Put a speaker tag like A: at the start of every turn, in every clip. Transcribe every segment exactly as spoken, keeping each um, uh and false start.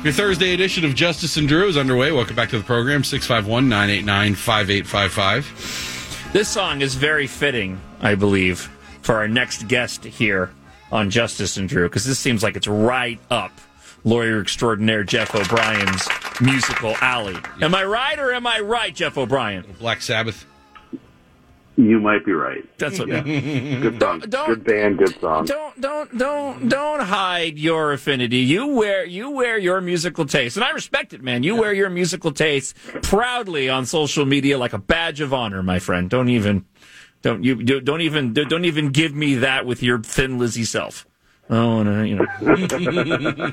A: Your Thursday edition of Justice and Drew is underway. Welcome back to the program, six five one, nine eight nine, five eight five five.
B: This song is very fitting, I believe, for our next guest here on Justice and Drew, because this seems like it's right up lawyer extraordinaire Jeff O'Brien's musical alley. Yeah. Am I right or am I right, Jeff O'Brien?
A: Black Sabbath.
C: You might be right.
B: That's what. Yeah.
C: Good song.
B: Don't,
C: good band. Good song.
B: Don't don't don't don't hide your affinity. You wear you wear your musical taste, and I respect it, man. You wear your musical taste proudly on social media like a badge of honor, my friend. Don't even don't you don't even don't even give me that with your Thin Lizzy self. Oh, no, you know.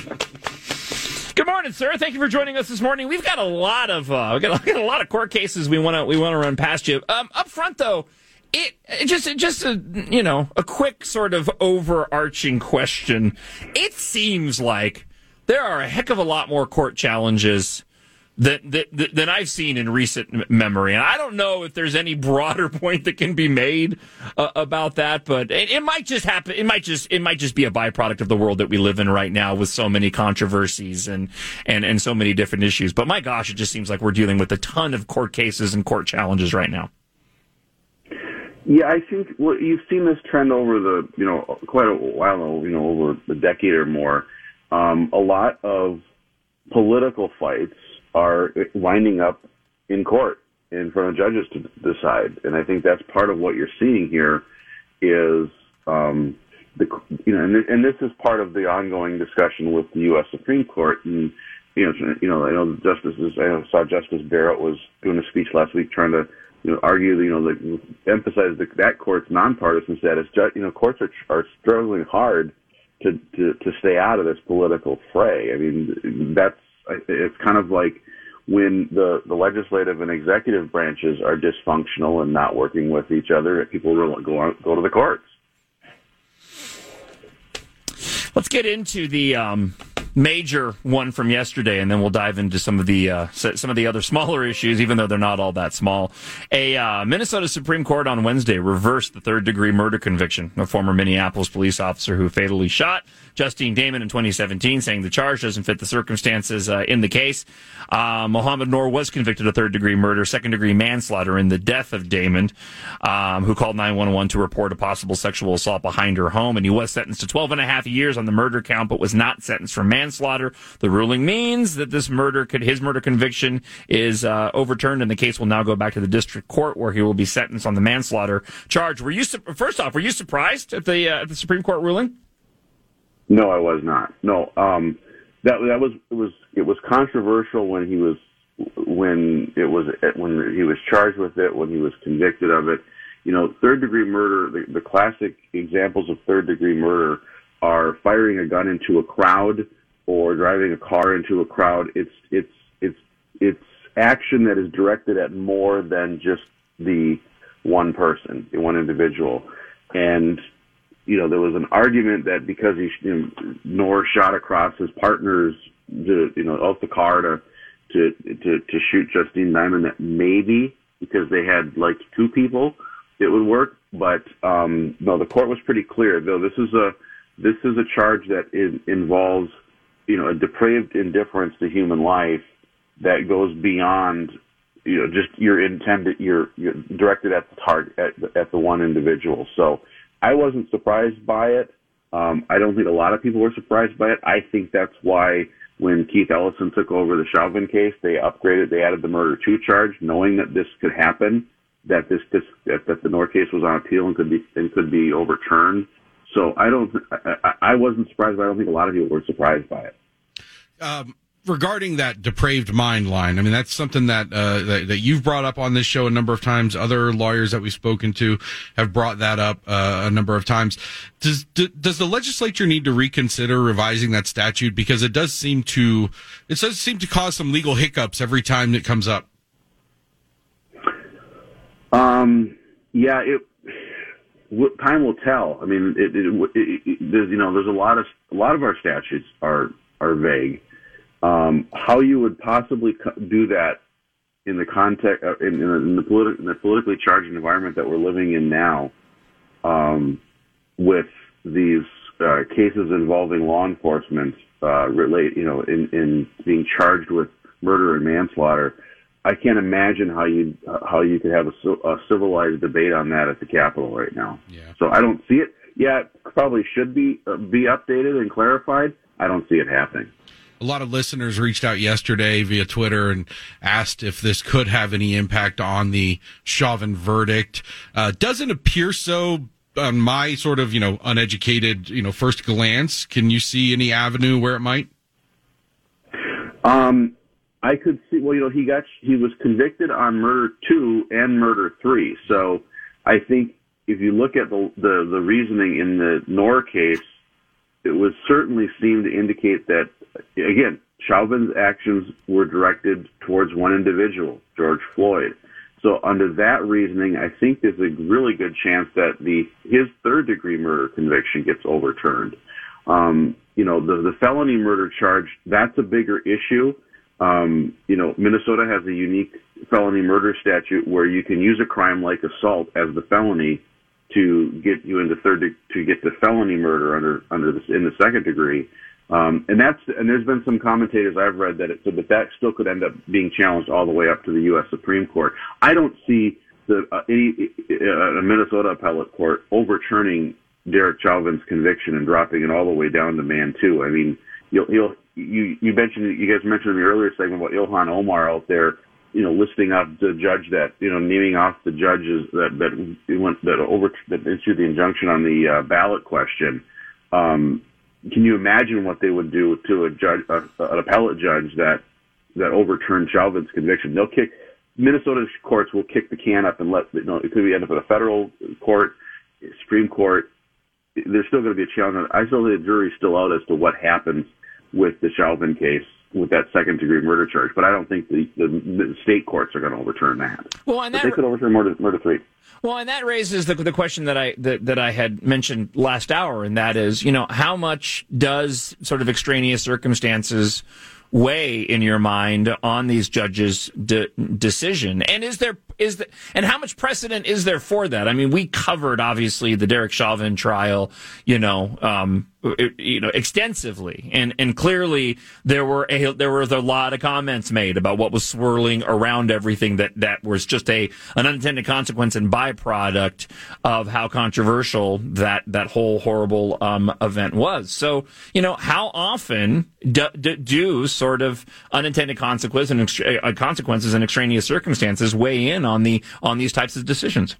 B: Good morning, sir. Thank you for joining us this morning. We've got a lot of uh, we got, got a lot of court cases we want to we want to run past you. Um, up front, though, it, it just it just a you know a quick sort of overarching question. It seems like there are a heck of a lot more court challenges That, that, that I've seen in recent memory. And I don't know if there's any broader point that can be made uh, about that, but it, it might just happen. It might just, it might just be a byproduct of the world that we live in right now with so many controversies and, and, and so many different issues. But my gosh, it just seems like we're dealing with a ton of court cases and court challenges right now.
C: Yeah, I think well, you've seen this trend over the, you know, quite a while, you know, over a decade or more. Um, a lot of political fights are winding up in court in front of judges to decide. And I think that's part of what you're seeing here is, um, the, you know, and, and this is part of the ongoing discussion with the U S Supreme Court. And, you know, you know, I know the justices, I saw Justice Barrett was doing a speech last week trying to, you know, argue, you know, the, emphasize the, that court's nonpartisan status. You know, courts are, are struggling hard to, to, to stay out of this political fray. I mean, that's, it's kind of like when the, the legislative and executive branches are dysfunctional and not working with each other, people will go on, go to the courts.
B: Let's get into the um, major one from yesterday, and then we'll dive into some of the uh, some of the other smaller issues, even though they're not all that small. A uh, Minnesota Supreme Court on Wednesday reversed the third-degree murder conviction of former Minneapolis police officer who fatally shot Justine Damon in twenty seventeen, saying the charge doesn't fit the circumstances uh, in the case. Uh, Mohammed Noor was convicted of third-degree murder, second-degree manslaughter in the death of Damon, um, who called nine one one to report a possible sexual assault behind her home, and he was sentenced to twelve and a half years on the murder count, but was not sentenced for manslaughter. The ruling means that this murder, could, his murder conviction is uh, overturned, and the case will now go back to the district court, where he will be sentenced on the manslaughter charge. Were you, first off, were you surprised at the uh, at the Supreme Court ruling?
C: No, I was not. No, um, that that was it was it was controversial when he was when it was when he was charged with it, when he was convicted of it. You know, third degree murder. The, the classic examples of third degree murder are firing a gun into a crowd or driving a car into a crowd. It's it's it's it's action that is directed at more than just the one person, the one individual, and. You know, there was an argument that because he, you know, Noor shot across his partners, to, you know, out the car to, to, to, to shoot Justine Damon, that maybe because they had like two people, it would work. But, um, no, the court was pretty clear, though. This is a, this is a charge that is, involves, you know, a depraved indifference to human life that goes beyond, you know, just your intended, you're, you're directed at the target, at, at the one individual. So, I wasn't surprised by it. Um, I don't think a lot of people were surprised by it. I think that's why when Keith Ellison took over the Chauvin case, they upgraded, they added the murder two charge, knowing that this could happen, that this, this that, that the Noor case was on appeal and could be and could be overturned. So I don't, I, I wasn't surprised, but I don't think a lot of people were surprised by it.
A: Um, regarding that depraved mind line, I mean, that's something that, uh, that, that you've brought up on this show a number of times. Other lawyers that we've spoken to have brought that up uh, a number of times. Does, do, does the legislature need to reconsider revising that statute? Because it does seem to, it does seem to cause some legal hiccups every time it comes up.
C: Um, yeah, it, time will tell. I mean, it, it, it, it, there's, you know, there's a lot of, a lot of our statutes are, are vague. Um, how you would possibly do that in the context uh, in, in, the politi- in the politically charged environment that we're living in now, um, with these uh, uh, cases involving law enforcement uh, relate, you know, in, in being charged with murder and manslaughter. I can't imagine how you how you could have a, a civilized debate on that at the Capitol right now.
A: Yeah.
C: So I don't see it. Yeah, it probably should be uh, be updated and clarified. I don't see it happening.
A: A lot of listeners reached out yesterday via Twitter and asked if this could have any impact on the Chauvin verdict. Uh, doesn't appear so on my sort of, you know, uneducated, you know, first glance. Can you see any avenue where it might?
C: Um. I could see, well, you know, he got, he was convicted on murder two and murder three. So I think if you look at the, the, the reasoning in the Knorr case, it was certainly seemed to indicate that, again, Chauvin's actions were directed towards one individual, George Floyd. So under that reasoning, I think there's a really good chance that the, his third degree murder conviction gets overturned. Um, you know, the, the felony murder charge, that's a bigger issue. Um, you know, Minnesota has a unique felony murder statute where you can use a crime like assault as the felony to get you into third de- to get to felony murder under under this in the second degree. Um, and that's and there's been some commentators I've read that it said that that still could end up being challenged all the way up to the U S Supreme Court. I don't see the uh, any uh, a Minnesota appellate court overturning Derek Chauvin's conviction and dropping it all the way down to man two. I mean, you'll you'll. You you mentioned you guys mentioned in the earlier segment about Ilhan Omar out there, you know, listing off the judge that you know naming off the judges that that went that over that issued the injunction on the uh, ballot question. Um, can you imagine what they would do to a judge, a, an appellate judge that that overturned Chauvin's conviction? They'll kick Minnesota courts will kick the can up and let you know it could be end up at a federal court, Supreme Court. There's still going to be a challenge. I still think the jury's still out as to what happens with the Chauvin case, with that second degree murder charge, but I don't think the, the, the state courts are going to overturn that.
B: Well, and that,
C: but they could overturn murder, murder three.
B: Well, and that raises the, the question that I that, that I had mentioned last hour, and that is, you know, how much does sort of extraneous circumstances weigh in your mind on these judges' de- decision, and is there is the, and how much precedent is there for that? I mean, we covered obviously the Derek Chauvin trial, you know, um, you know, extensively, and and clearly there were a, there was a lot of comments made about what was swirling around everything that that was just a an unintended consequence and byproduct of how controversial that that whole horrible um, event was. So, you know, how often do, do, do sort of unintended consequences and extra, uh, consequences and extraneous circumstances weigh in on the on these types of decisions?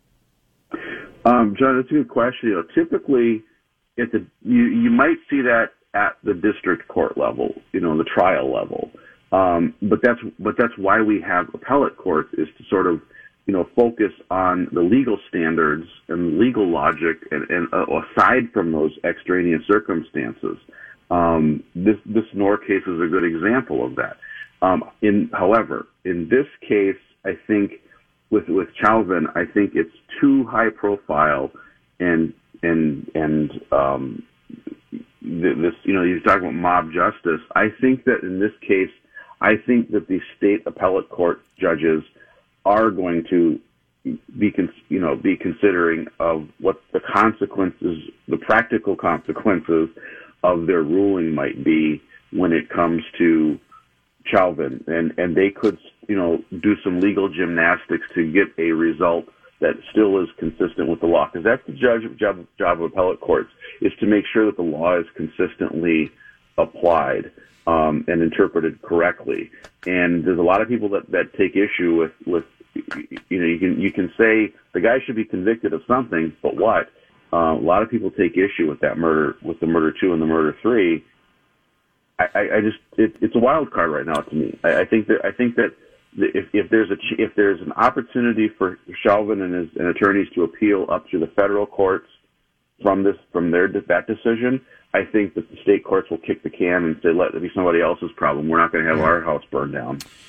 C: Um, John, that's a good question. You know, typically, at the you you might see that at the district court level, you know, the trial level. Um, but that's but that's why we have appellate courts, is to sort of, you know, focus on the legal standards and legal logic, and, and uh, aside from those extraneous circumstances. Um, this this Knorr case is a good example of that. Um, in however, in this case, I think with with Chauvin, I think it's too high profile, and and and um, this, you know, you're talking about mob justice. I think that in this case, I think that the state appellate court judges are going to be, you know, be considering of what the consequences, the practical consequences of their ruling might be when it comes to Chauvin, and and they could, you know, do some legal gymnastics to get a result that still is consistent with the law, because that's the judge job job of appellate courts, is to make sure that the law is consistently applied um, and interpreted correctly. And there's a lot of people that, that take issue with with you know you can you can say the guy should be convicted of something, but what? Uh, a lot of people take issue with that murder, with the murder two and the murder three. I, I, I just it, it's a wild card right now to me. I, I think that I think that if, if there's a if there's an opportunity for Chauvin and his and attorneys to appeal up to the federal courts from this from their that decision, I think that the state courts will kick the can and say, let it be somebody else's problem. We're not going to have our house burned down.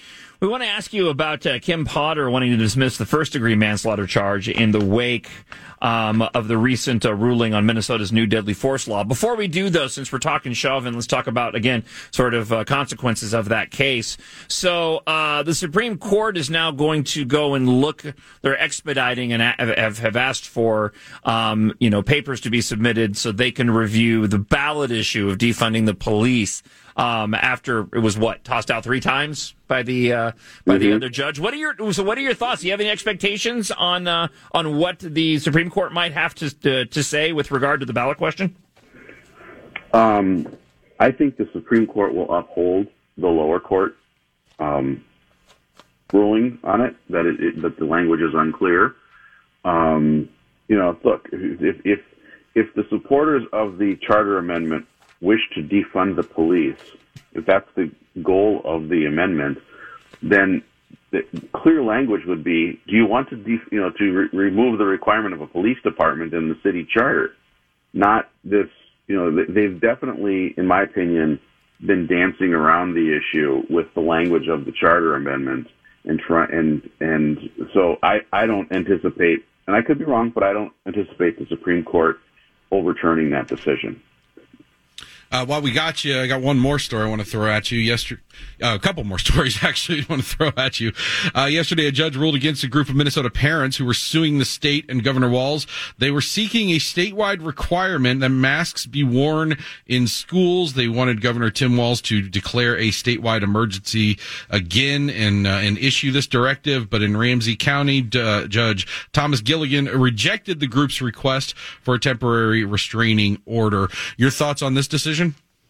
B: We want to ask you about uh, Kim Potter wanting to dismiss the first-degree manslaughter charge in the wake um, of the recent uh, ruling on Minnesota's new deadly force law. Before we do, though, since we're talking Chauvin, let's talk about, again, sort of uh, consequences of that case. So uh, the Supreme Court is now going to go and look. They're expediting and have, have asked for, um, you know, papers to be submitted so they can review the ballot issue of defunding the police. Um, after it was what tossed out three times by the uh, by mm-hmm. the other judge. What are your so what are your thoughts? Do you have any expectations on uh, on what the Supreme Court might have to to, to say with regard to the ballot question?
C: Um, I think the Supreme Court will uphold the lower court um, ruling on it that it, it that the language is unclear. Um, you know, look, if if if the supporters of the charter amendment wish to defund the police, if that's the goal of the amendment, then the clear language would be: do you want to, def- you know, to re- remove the requirement of a police department in the city charter? Not this, you know, they've definitely, in my opinion, been dancing around the issue with the language of the charter amendment, and try and and so I I don't anticipate, and I could be wrong, but I don't anticipate the Supreme Court overturning that decision.
A: Uh, while we got you, I got one more story I want to throw at you. Yesterday, uh, a couple more stories, actually, I want to throw at you. Uh, yesterday, a judge ruled against a group of Minnesota parents who were suing the state and Governor Walz. They were seeking a statewide requirement that masks be worn in schools. They wanted Governor Tim Walz to declare a statewide emergency again and, uh, and issue this directive. But in Ramsey County, uh, Judge Thomas Gilligan rejected the group's request for a temporary restraining order. Your thoughts on this decision?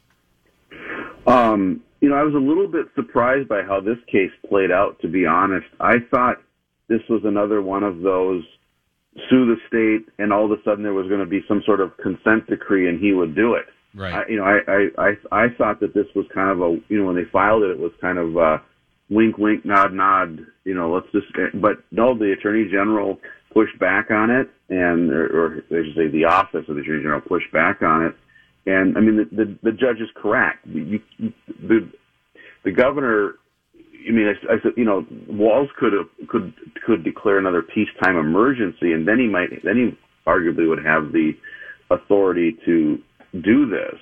C: Um, you know, I was a little bit surprised by how this case played out, to be honest. I thought this was another one of those sue the state, and all of a sudden there was going to be some sort of consent decree and he would do it.
A: Right.
C: I, you know, I, I, I, I thought that this was kind of a, you know, when they filed it, it was kind of a wink, wink, nod, nod, you know, let's just, but no, the Attorney General pushed back on it, and, or, or I should say the Office of the Attorney General pushed back on it. And I mean, the, the, the judge is correct. You, you, the, the governor, I mean, I, I said, you know, Walz could have, could, could declare another peacetime emergency, and then he might, then he arguably would have the authority to do this.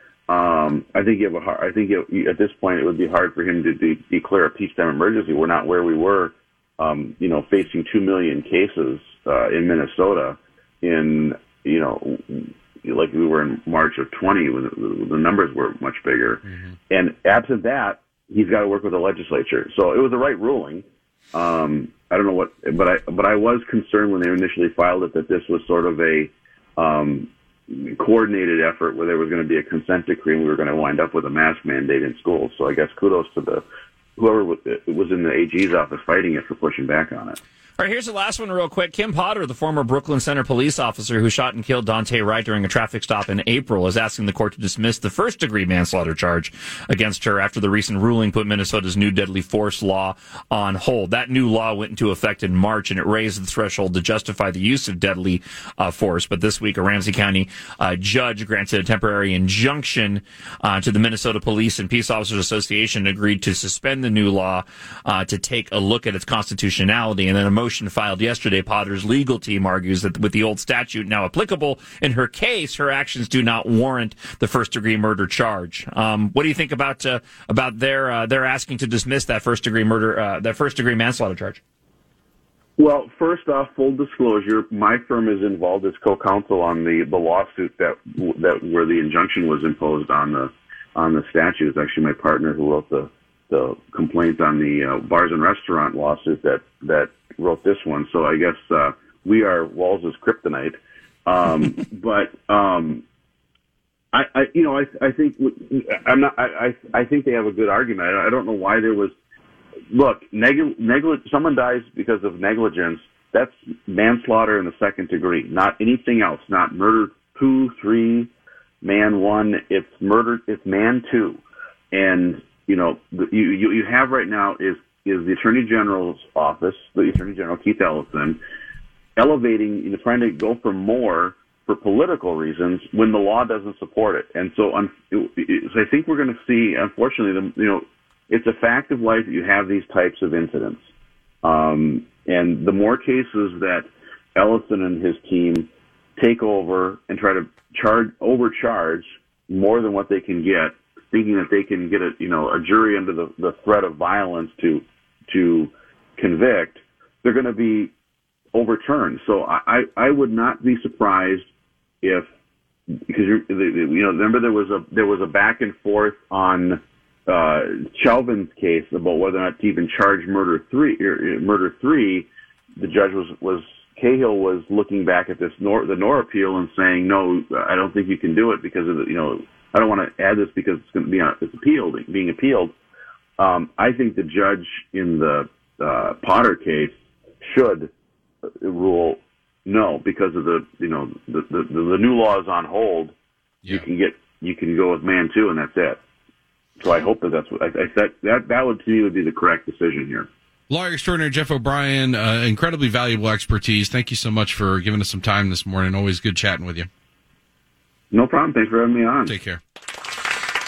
C: Um, I think you have a hard, I think you, at this point it would be hard for him to de- declare a peacetime emergency. We're not where we were, um, you know, facing two million cases uh, in Minnesota in, you know, like we were in March of twenty, when the, the numbers were much bigger. Mm-hmm. And absent that, he's got to work with the legislature. So it was the right ruling. Um, I don't know what, but I but I was concerned when they initially filed it that this was sort of a um, coordinated effort where there was going to be a consent decree and we were going to wind up with a mask mandate in schools. So I guess kudos to the whoever was in the A G's office fighting it for pushing back on it.
B: All right, here's the last one real quick. Kim Potter, the former Brooklyn Center police officer who shot and killed Dante Wright during a traffic stop in April, is asking the court to dismiss the first-degree manslaughter charge against her after the recent ruling put Minnesota's new deadly force law on hold. That new law went into effect in March, and it raised the threshold to justify the use of deadly uh, force. But this week, a Ramsey County uh, judge granted a temporary injunction uh, to the Minnesota Police and Peace Officers Association, agreed to suspend the new law uh, to take a look at its constitutionality. And then a motion filed yesterday, Potter's legal team argues that with the old statute now applicable in her case, her actions do not warrant the first-degree murder charge. Um, what do you think about uh, about their uh, their asking to dismiss that first-degree murder, uh, that first-degree manslaughter charge?
C: Well, first off, full disclosure, my firm is involved as co-counsel on the, the lawsuit that that where the injunction was imposed on the on the statute. It's actually my partner who wrote the the complaint on the uh, bars and restaurant lawsuit that that wrote this one. So I guess uh, we are Walz's kryptonite. Um, but um, I, I, you know, I, I think I'm not. I, I, I think they have a good argument. I don't know why there was. Look, negli- negli- someone dies because of negligence. That's manslaughter in the second degree, not anything else. Not murder two, three, man one. It's murder. It's man two, and you know, the, you, you you have right now is is the Attorney General's office, the Attorney General Keith Ellison, elevating, you know, trying to go for more for political reasons when the law doesn't support it. And so, un, it, it, so I think we're going to see, unfortunately, the, you know, it's a fact of life that you have these types of incidents. Um, and the more cases that Ellison and his team take over and try to charge, overcharge more than what they can get, thinking that they can get a, you know, a jury under the, the threat of violence to, to convict, they're going to be overturned. So I, I would not be surprised if, because you're, you know, remember there was a, there was a back and forth on, uh, Chauvin's case about whether or not to even charge murder three, or murder three. The judge was, was, Cahill was looking back at this Nor, the Nor appeal and saying, no, I don't think you can do it because of the, you know, I don't want to add this because it's going to be on, it's appealed, being appealed. Um, I think the judge in the uh, Potter case should rule no because of the, you know, the, the, the new law is on hold. Yeah. You can get, you can go with man two, and that's it. So I hope that that's what I, I said. That that would to me would be the correct decision here.
A: Lawyer extraordinaire Jeff O'Brien, uh, incredibly valuable expertise. Thank you so much for giving us some time this morning. Always good chatting with you.
C: No problem. Thanks for having me on.
A: Take care.